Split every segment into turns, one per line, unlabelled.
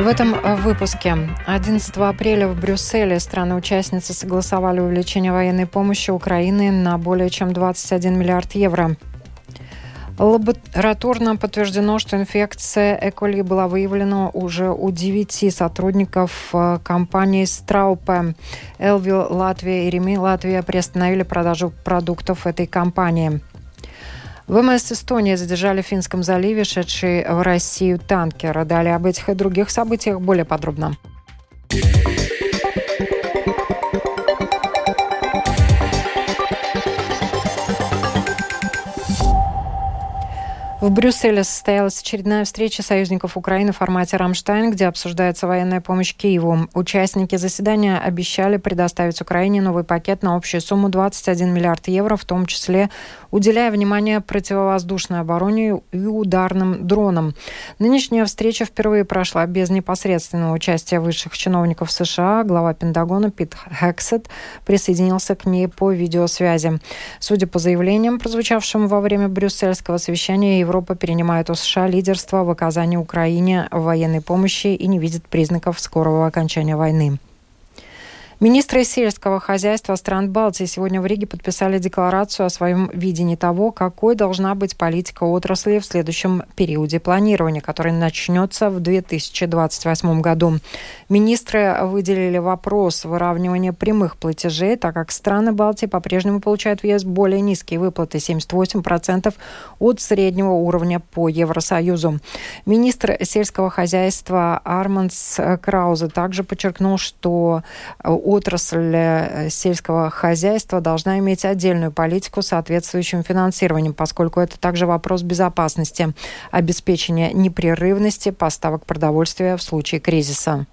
В этом выпуске 11 апреля в Брюсселе страны-участницы согласовали увеличение военной помощи Украины на более чем 21 миллиард евро. Лабораторно подтверждено, что инфекция Е. коли была выявлена уже у 9 сотрудников компании Straube. Элвил Латвия и Реми Латвия приостановили продажу продуктов этой компании. ВМС Эстонии задержали в Финском заливе шедший в Россию танкер. Далее об этих и других событиях более подробно. В Брюсселе состоялась очередная встреча союзников Украины в формате «Рамштайн», где обсуждается военная помощь Киеву. Участники заседания обещали предоставить Украине новый пакет на общую сумму 21 миллиард евро, в том числе уделяя внимание противовоздушной обороне и ударным дронам. Нынешняя встреча впервые прошла без непосредственного участия высших чиновников США. Глава Пентагона Пит Хексет присоединился к ней по видеосвязи. Судя по заявлениям, прозвучавшим во время брюссельского совещания, Европа перенимает у США лидерство в оказании Украине военной помощи и не видит признаков скорого окончания войны. Министры сельского хозяйства стран Балтии сегодня в Риге подписали декларацию о своем видении того, какой должна быть политика отрасли в следующем периоде планирования, который начнется в 2028 году. Министры выделили вопрос выравнивания прямых платежей, так как страны Балтии по-прежнему получают в ЕС более низкие выплаты – 78% от среднего уровня по Евросоюзу. Министр сельского хозяйства Армандс Краузе также подчеркнул, что отрасль сельского хозяйства должна иметь отдельную политику с соответствующим финансированием, поскольку это также вопрос безопасности, обеспечения непрерывности поставок продовольствия в случае кризиса.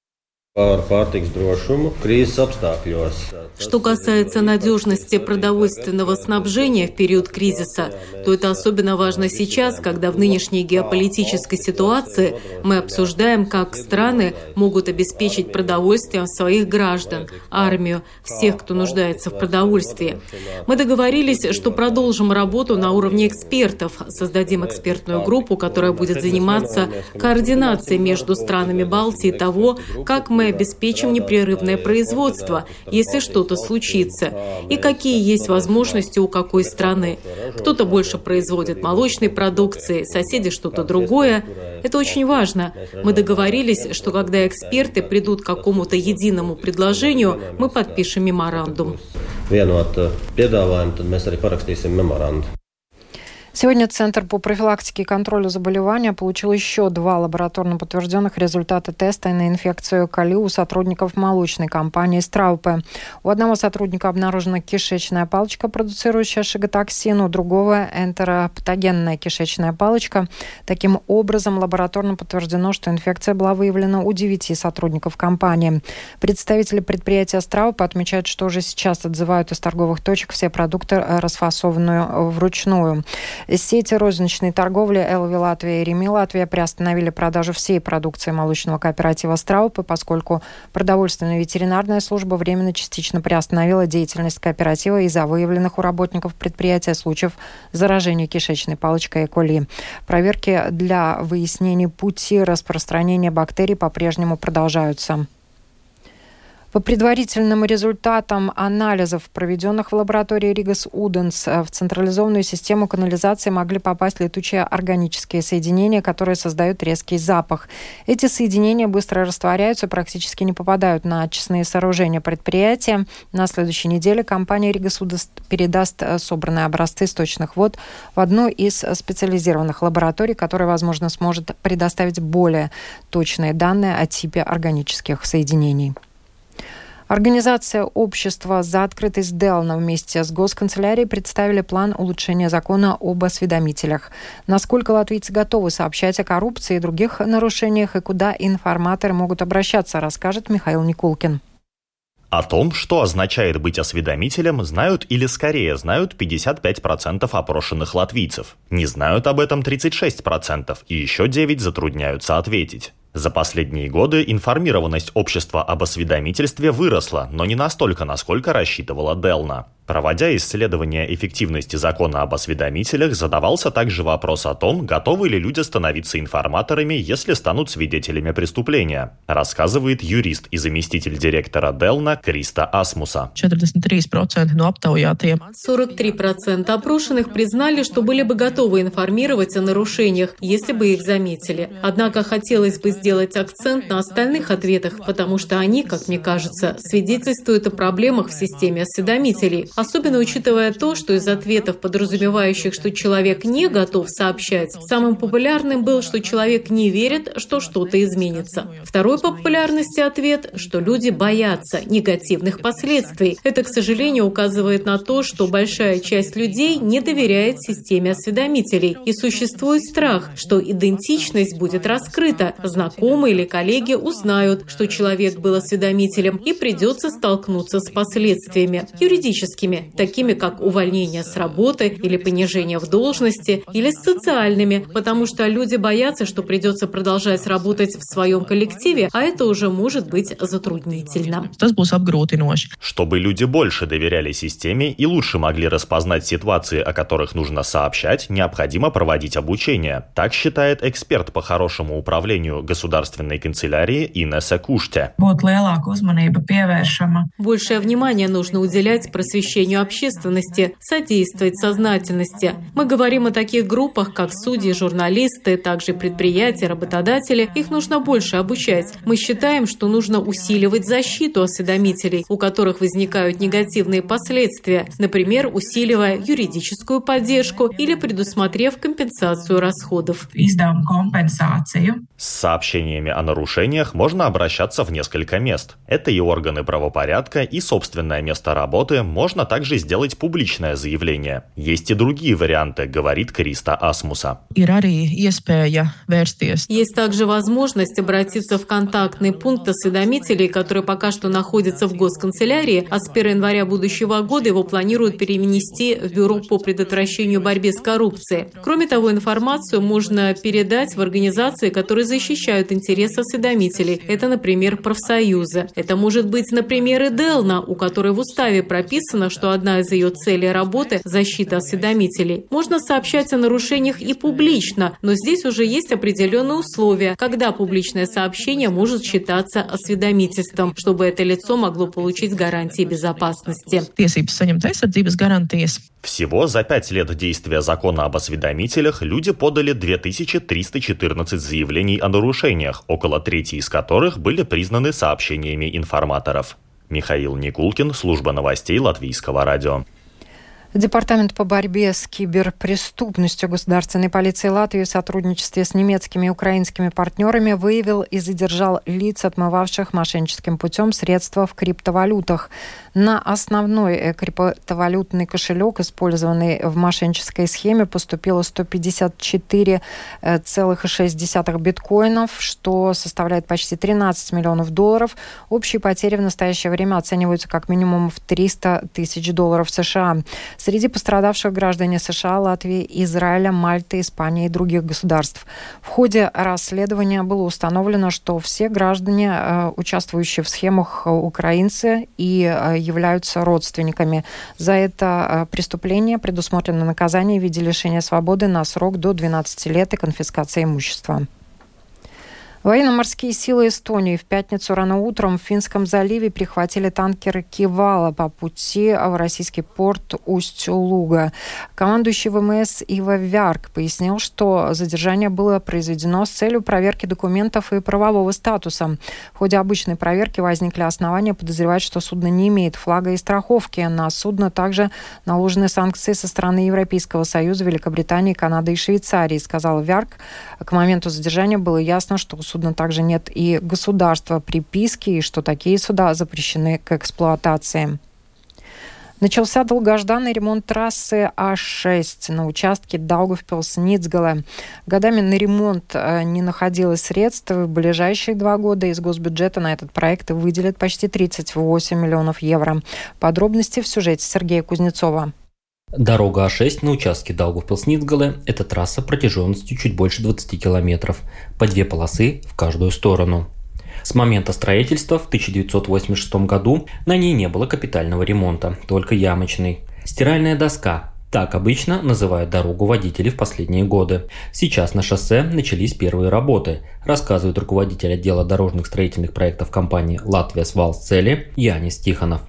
Что касается надежности продовольственного снабжения в период кризиса, то это особенно важно сейчас, когда в нынешней геополитической ситуации мы обсуждаем, как страны могут обеспечить продовольствием своих граждан, армию, всех, кто нуждается в продовольствии. Мы договорились, что продолжим работу на уровне экспертов, создадим экспертную группу, которая будет заниматься координацией между странами Балтии того, как мы обеспечим непрерывное производство, если что-то случится, и какие есть возможности у какой страны. Кто-то больше производит молочной продукции, соседи что-то другое. Это очень важно. Мы договорились, что когда эксперты придут к какому-то единому предложению, мы подпишем меморандум.
Сегодня Центр по профилактике и контролю заболевания получил еще 2 лабораторно подтвержденных результата теста на инфекцию Е. коли у сотрудников молочной компании Straube. У одного сотрудника обнаружена кишечная палочка, продуцирующая шиготоксин, у другого энтеропатогенная кишечная палочка. Таким образом, лабораторно подтверждено, что инфекция была выявлена у 9 сотрудников компании. Представители предприятия Straube отмечают, что уже сейчас отзывают из торговых точек все продукты, расфасованные вручную. Сети розничной торговли Элви Латвия и Реми Латвия приостановили продажу всей продукции молочного кооператива Straube, поскольку продовольственная ветеринарная служба временно частично приостановила деятельность кооператива из-за выявленных у работников предприятия случаев заражения кишечной палочкой Е. коли. Проверки для выяснения пути распространения бактерий по-прежнему продолжаются. По предварительным результатам анализов, проведенных в лаборатории Ригас Уденс, в централизованную систему канализации могли попасть летучие органические соединения, которые создают резкий запах. Эти соединения быстро растворяются, практически не попадают на очистные сооружения предприятия. На следующей неделе компания Ригас Уденс передаст собранные образцы сточных вод в одну из специализированных лабораторий, которая, возможно, сможет предоставить более точные данные о типе органических соединений. Организация общества за открытость Делна вместе с Госканцелярией представили план улучшения закона об осведомителях. Насколько латвийцы готовы сообщать о коррупции и других нарушениях, и куда информаторы могут обращаться, расскажет Михаил Никулкин.
О том, что означает быть осведомителем, знают или скорее знают 55% опрошенных латвийцев. Не знают об этом 36%, и еще 9% затрудняются ответить. За последние годы информированность общества об осведомительстве выросла, но не настолько, насколько рассчитывала Делна. Проводя исследование эффективности закона об осведомителях, задавался также вопрос о том, готовы ли люди становиться информаторами, если станут свидетелями преступления, рассказывает юрист и заместитель директора Делна Криста Асмуса.
43% опрошенных признали, что были бы готовы информировать о нарушениях, если бы их заметили. Однако хотелось бы сделать акцент на остальных ответах, потому что они, как мне кажется, свидетельствуют о проблемах в системе осведомителей, особенно учитывая то, что из ответов, подразумевающих, что человек не готов сообщать, самым популярным был, что человек не верит, что что-то изменится. Второй по популярности ответ, что люди боятся негативных последствий. Это, к сожалению, указывает на то, что большая часть людей не доверяет системе осведомителей, и существует страх, что идентичность будет раскрыта, знакомые или коллеги узнают, что человек был осведомителем, и придется столкнуться с последствиями юридическими, такими как увольнение с работы или понижение в должности, или с социальными, потому что люди боятся, что придется продолжать работать в своем коллективе, а это уже может быть затруднительно.
Чтобы люди больше доверяли системе и лучше могли распознать ситуации, о которых нужно сообщать, необходимо проводить обучение. Так считает эксперт по хорошему управлению государственной канцелярии Инесса Куште.
Большее внимание нужно уделять просвещению общественности, содействовать сознательности. Мы говорим о таких группах, как судьи, журналисты, также предприятия, работодатели. Их нужно больше обучать. Мы считаем, что нужно усиливать защиту осведомителей, у которых возникают негативные последствия, например, усиливая юридическую поддержку или предусмотрев компенсацию расходов.
С сообщениями о нарушениях можно обращаться в несколько мест. Это и органы правопорядка, и собственное место работы. Можно также сделать публичное заявление. Есть и другие варианты, говорит Криста Асмуса.
Есть также возможность обратиться в контактный пункт осведомителей, который пока что находится в госканцелярии, а с 1 января будущего года его планируют перенести в Бюро по предотвращению борьбы с коррупцией. Кроме того, информацию можно передать в организации, которые защищают интересы осведомителей. Это, например, профсоюзы. Это может быть, например, и Делна, у которой в уставе прописано, что одна из ее целей работы – защита осведомителей. Можно сообщать о нарушениях и публично, но здесь уже есть определенные условия, когда публичное сообщение может считаться осведомительством, чтобы это лицо могло получить гарантии безопасности.
Всего за 5 лет действия закона об осведомителях люди подали 2314 заявлений о нарушениях, около трети из которых были признаны сообщениями информаторов. Михаил Никулкин, служба новостей Латвийского радио.
Департамент по борьбе с киберпреступностью Государственной полиции Латвии в сотрудничестве с немецкими и украинскими партнерами выявил и задержал лиц, отмывавших мошенническим путем средства в криптовалютах. На основной криптовалютный кошелек, использованный в мошеннической схеме, поступило 154,6 биткоинов, что составляет почти 13 миллионов долларов. Общие потери в настоящее время оцениваются как минимум в 300 тысяч долларов США. Среди пострадавших граждане США, Латвии, Израиля, Мальты, Испании и других государств. В ходе расследования было установлено, что все граждане, участвующие в схемах, украинцы и являются родственниками. За это преступление предусмотрено наказание в виде лишения свободы на срок до 12 лет и конфискация имущества. Военно-морские силы Эстонии в пятницу рано утром в Финском заливе прихватили танкер «Кивала» по пути в российский порт Усть-Луга. Командующий ВМС Иво Вярк пояснил, что задержание было произведено с целью проверки документов и правового статуса. В ходе обычной проверки возникли основания подозревать, что судно не имеет флага и страховки. На судно также наложены санкции со стороны Европейского Союза, Великобритании, Канады и Швейцарии, сказал Вярк. К моменту задержания было ясно, что у судна также нет и государства приписки, и что такие суда запрещены к эксплуатации. Начался долгожданный ремонт трассы А6 на участке Даугавпилс-Ницгале. Годами на ремонт не находилось средств. В ближайшие 2 года из госбюджета на этот проект выделят почти 38 миллионов евро. Подробности в сюжете Сергея Кузнецова.
Дорога А6 на участке Даугавпилс-Ницгале – это трасса протяженностью чуть больше 20 километров, по 2 полосы в каждую сторону. С момента строительства в 1986 году на ней не было капитального ремонта, только ямочный. Стиральная доска. Так обычно называют дорогу водители в последние годы. Сейчас на шоссе начались первые работы, рассказывает руководитель отдела дорожных строительных проектов компании «Латвijas valsts ceļi» Янис Тихонов.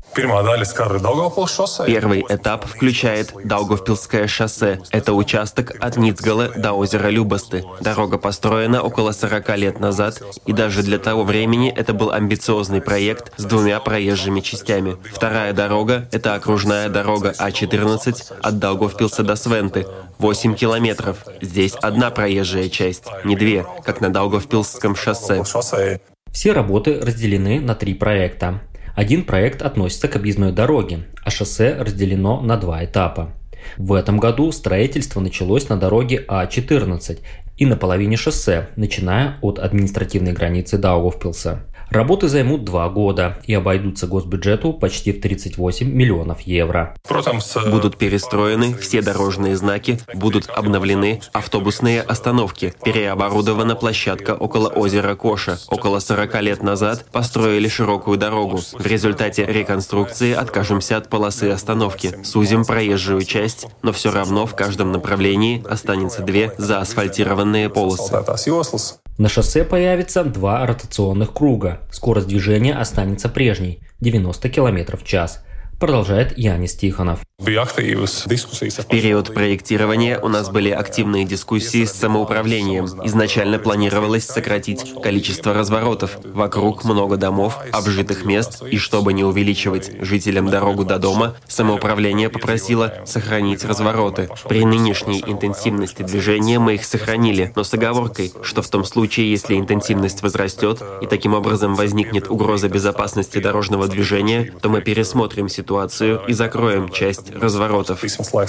Первый этап включает Даугавпилское шоссе. Это участок от Ницгала до озера Любасты. Дорога построена около 40 лет назад, и даже для того времени это был амбициозный проект с 2 проезжими частями. Вторая дорога – это окружная дорога А14 от Даугавпилса до Свенты. 8 километров. Здесь 1 проезжая часть, не 2, как на Даугавпилсском шоссе.
Все работы разделены на 3 проекта. Один проект относится к объездной дороге, а шоссе разделено на 2 этапа. В этом году строительство началось на дороге А14 и на половине шоссе, начиная от административной границы Даугавпилса. Работы займут 2 года и обойдутся госбюджету почти в 38 миллионов евро.
Будут перестроены все дорожные знаки, будут обновлены автобусные остановки, переоборудована площадка около озера Коша. Около 40 лет назад построили широкую дорогу. В результате реконструкции откажемся от полосы остановки, сузим проезжую часть, но все равно в каждом направлении останется 2 заасфальтированные полосы.
На шоссе появится 2 ротационных круга. Скорость движения останется прежней – 90 км в час, продолжает Янис Тихонов.
В период проектирования у нас были активные дискуссии с самоуправлением. Изначально планировалось сократить количество разворотов. Вокруг много домов, обжитых мест, и чтобы не увеличивать жителям дорогу до дома, самоуправление попросило сохранить развороты. При нынешней интенсивности движения мы их сохранили, но с оговоркой, что в том случае, если интенсивность возрастет и таким образом возникнет угроза безопасности дорожного движения, то мы пересмотрим ситуацию и закроем часть разворотов.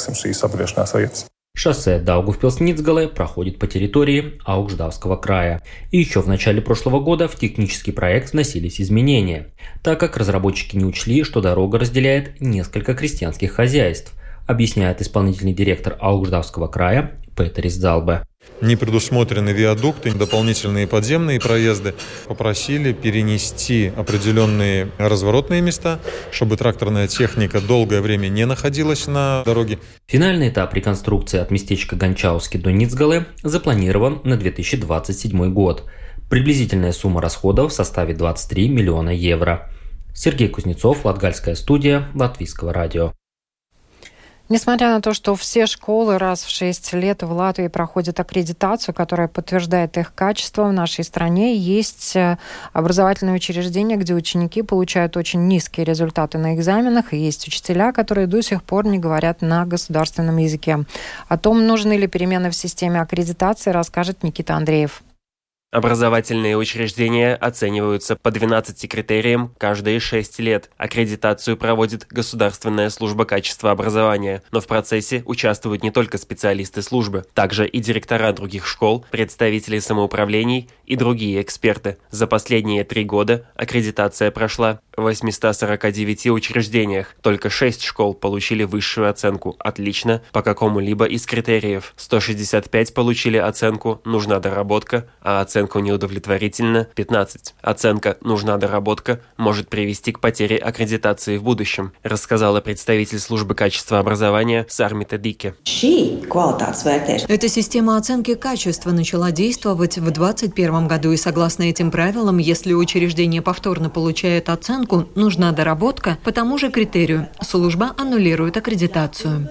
Шоссе Даугавпилс-Ницгале проходит по территории Аугждавского края. И еще в начале прошлого года в технический проект вносились изменения, так как разработчики не учли, что дорога разделяет несколько крестьянских хозяйств, объясняет исполнительный директор Аугждавского края Петерис Залбе.
Не предусмотрены виадукты, дополнительные подземные проезды. Попросили перенести определенные разворотные места, чтобы тракторная техника долгое время не находилась на дороге.
Финальный этап реконструкции от местечка Ганчауски до Ницгале запланирован на 2027 год. Приблизительная сумма расходов составит 23 миллиона евро. Сергей Кузнецов, Латгальская студия, Латвийского радио.
Несмотря на то, что все школы раз в 6 лет в Латвии проходят аккредитацию, которая подтверждает их качество, в нашей стране есть образовательные учреждения, где ученики получают очень низкие результаты на экзаменах, и есть учителя, которые до сих пор не говорят на государственном языке. О том, нужны ли перемены в системе аккредитации, расскажет Никита Андреев.
Образовательные учреждения оцениваются по 12 критериям каждые 6 лет. Аккредитацию проводит Государственная служба качества образования, но в процессе участвуют не только специалисты службы, также и директора других школ, представители самоуправлений и другие эксперты. За последние 3 года аккредитация прошла в 849 учреждениях. Только 6 школ получили высшую оценку «Отлично» по какому-либо из критериев. 165 получили оценку «Нужна доработка», а оценку «Неудовлетворительно» 15. Оценка «Нужна доработка» может привести к потере аккредитации в будущем, рассказала представитель службы качества образования Сармита Дике.
Эта система оценки качества начала действовать в 2021 году, и согласно этим правилам, если учреждение повторно получает оценку «Нужна доработка» по тому же критерию, служба аннулирует аккредитацию.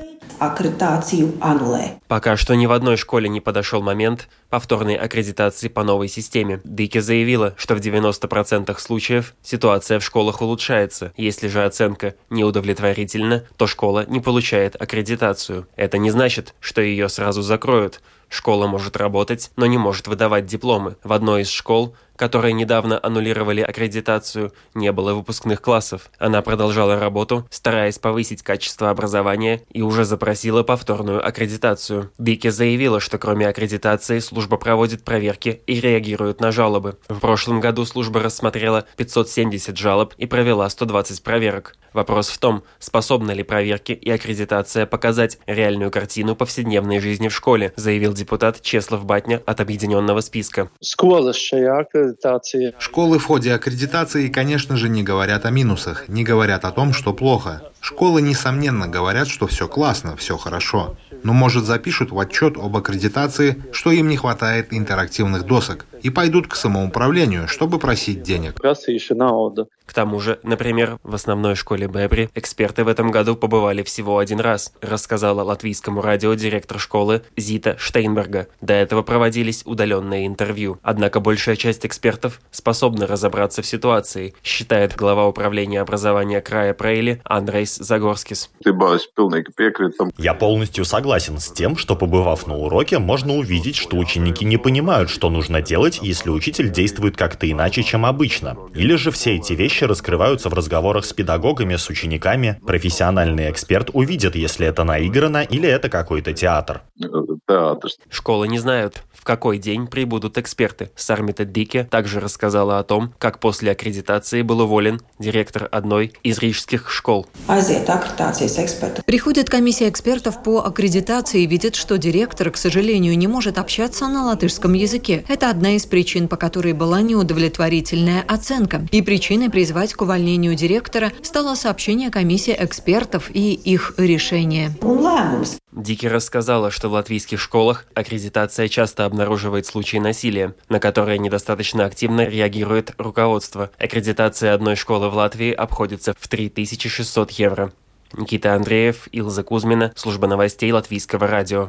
Пока что ни в одной школе не подошел момент повторной аккредитации по новой системе. Дике заявила, что в 90% случаев ситуация в школах улучшается. Если же оценка неудовлетворительна, то школа не получает аккредитацию. Это не значит, что ее сразу закроют. Школа может работать, но не может выдавать дипломы. В одной из школ, которые недавно аннулировали аккредитацию, не было выпускных классов. Она продолжала работу, стараясь повысить качество образования, и уже запросила повторную аккредитацию. аккредитацию. Дике заявила, что кроме аккредитации служба проводит проверки и реагирует на жалобы. В прошлом году служба рассмотрела 570 жалоб и провела 120 проверок. Вопрос в том, способны ли проверки и аккредитация показать реальную картину повседневной жизни в школе, заявил депутат Чеслав Батня от объединенного списка.
Школы в ходе аккредитации, конечно же, не говорят о минусах, не говорят о том, что плохо. Школы, несомненно, говорят, что все классно, все хорошо. Но, может, запишут в отчет об аккредитации, что им не хватает интерактивных досок, и пойдут к самоуправлению, чтобы просить денег.
К тому же, например, в основной школе Бебри эксперты в этом году побывали всего один раз, рассказала латвийскому радио директор школы Зита Штейнберга. До этого проводились удаленные интервью. Однако большая часть экспертов способна разобраться в ситуации, считает глава управления образования края Прейли Андрейс Загорскис.
Я полностью согласен с тем, что, побывав на уроке, можно увидеть, что ученики не понимают, что нужно делать, если учитель действует как-то иначе, чем обычно. Или же все эти вещи раскрываются в разговорах с педагогами, с учениками. Профессиональный эксперт увидит, если это наиграно или это какой-то театр.
Школы не знают, в какой день прибудут эксперты. Сармита Дике также рассказала о том, как после аккредитации был уволен директор одной из рижских школ.
Приходит комиссия экспертов по аккредитации и видит, что директор, к сожалению, не может общаться на латышском языке. Это одна из причин, по которой была неудовлетворительная оценка. И причиной призвать к увольнению директора стало сообщение комиссии экспертов и их решение.
Дике рассказала, что в латвийских школах аккредитация часто обнаруживает случаи насилия, на которые недостаточно активно реагирует руководство. Аккредитация одной школы в Латвии обходится в 3600 евро. Никита Андреев, Илза Кузьмина, служба новостей Латвийского радио.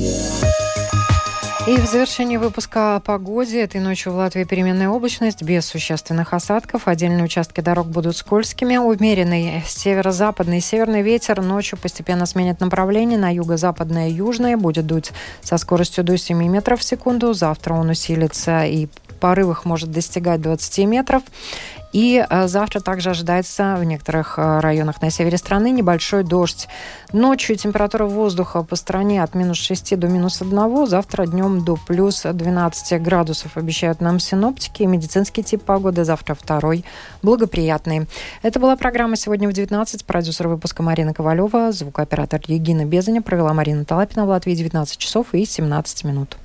И в завершении выпуска о погоде. Этой ночью в Латвии переменная облачность, без существенных осадков. Отдельные участки дорог будут скользкими. Умеренный северо-западный и северный ветер ночью постепенно сменит направление на юго-западное и южное. Будет дуть со скоростью до 7 метров в секунду. Завтра он усилится и в порывах может достигать 20 метров. И завтра также ожидается в некоторых районах на севере страны небольшой дождь. Ночью температура воздуха по стране от минус 6 до минус 1. Завтра днем до плюс 12 градусов. Обещают нам синоптики. Медицинский тип погоды завтра второй, благоприятный. Это была программа «Сегодня в 19». Продюсер выпуска Марина Ковалева. Звукооператор Регина Безаня. Провела Марина Талапина. В Латвии 19 часов и 17 минут.